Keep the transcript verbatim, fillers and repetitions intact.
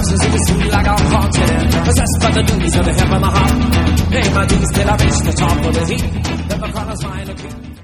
houses in the street like I'm haunted, possessed by the duties of the heaven and the heart. Pay my dues till I reach the top of the heap. Then the colors mine